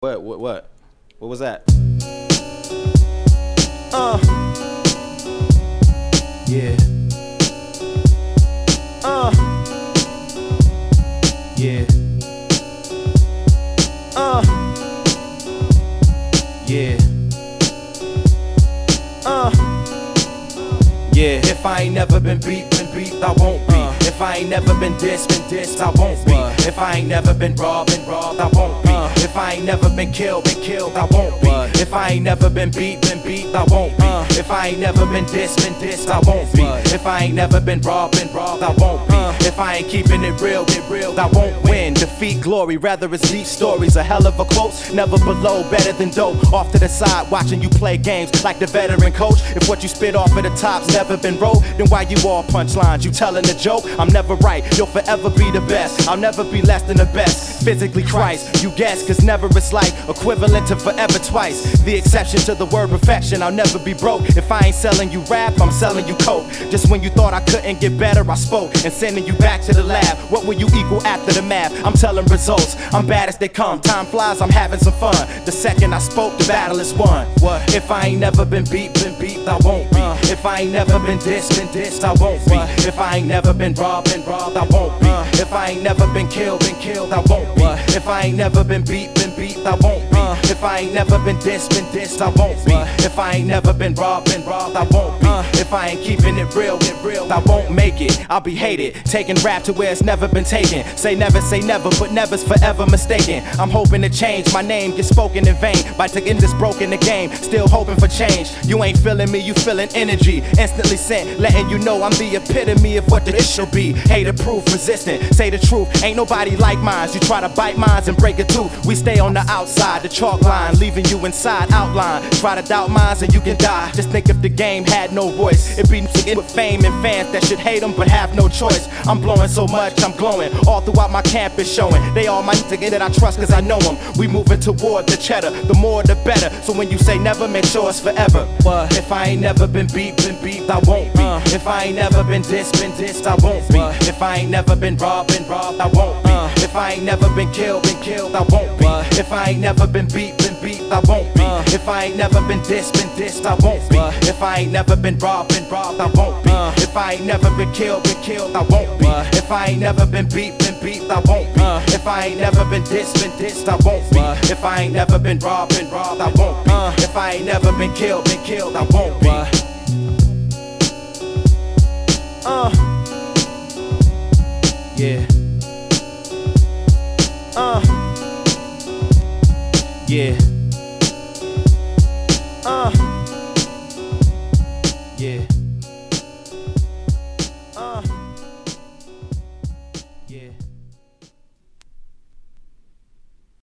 What was that? Yeah. Yeah. Yeah. Yeah. If I ain't never been beat, I won't be. If I ain't never been dissed, I won't be. If I ain't never been robbed, I won't be. If I ain't never been killed, I won't be. If I ain't never been beat, I won't be. If I ain't never been dissed, I won't be. If I ain't never been robbed, I won't be. If I ain't keeping it real, I won't win. Defeat, glory, rather it's deep stories. A hell of a quote, never below, better than dope. Off to the side, watching you play games like the veteran coach. If what you spit off at the top's never been wrote, then why you all punchlines? You telling a joke? I'm never right, you'll forever be the best. I'll never be less than the best. Physically Christ, you guess, cause never is like equivalent to forever twice. The exception to the word perfection, I'll never be broke. If I ain't selling you rap, I'm selling you coke. Just when you thought I couldn't get better, I spoke and sending you back to the lab. What will you equal after the math? I'm telling results, I'm bad as they come. Time flies, I'm having some fun. The second I spoke, the battle is won. What? If I ain't never been beat, I won't be. If I ain't never been dissed, I won't be. If I ain't never been robbed, I won't be. If I ain't never been killed, I won't be. If I ain't never been beat, I won't be. If I ain't never been dissed, I won't be. If I ain't never been robbed, I won't be. If I ain't keeping it real, I won't make it. I'll be hated, taking rap to where it's never been taken. Say never, but never's forever mistaken. I'm hoping to change, my name gets spoken in vain. By taking this broken the game, still hoping for change. You ain't feeling me, you feeling energy. Instantly sent, letting you know I'm the epitome of what this should be. Hater proof, resistant, say the truth. Ain't nobody like mine. You try to bite mines and break a tooth. We stay on the outside, the chalk line, leaving you inside outline. Try to doubt mines and you can die. Just think if the game had no voice, it'd be with fame and fans that should hate them but have no choice. I'm blowing so much, I'm glowing. All throughout my campus showing. They all my niggas that I trust cause I know them. We moving toward the cheddar, the more the better. So when you say never, make sure it's forever. But if I ain't never been beat, I won't be. If I ain't never been dissed, I won't be. If I ain't never been robbed, I won't be. If I ain't never been killed, I won't be. If I ain't never been beat, I won't be. If I ain't never been dissed, I won't be. If I ain't never been robbed, I won't be. If I ain't never been killed, I won't be. If I ain't never been beat, I won't be. If I ain't never been dissed, I won't be. If I ain't never been robbed, I won't be. If I ain't never been killed, I won't be. Yeah. Yeah. Yeah. Yeah.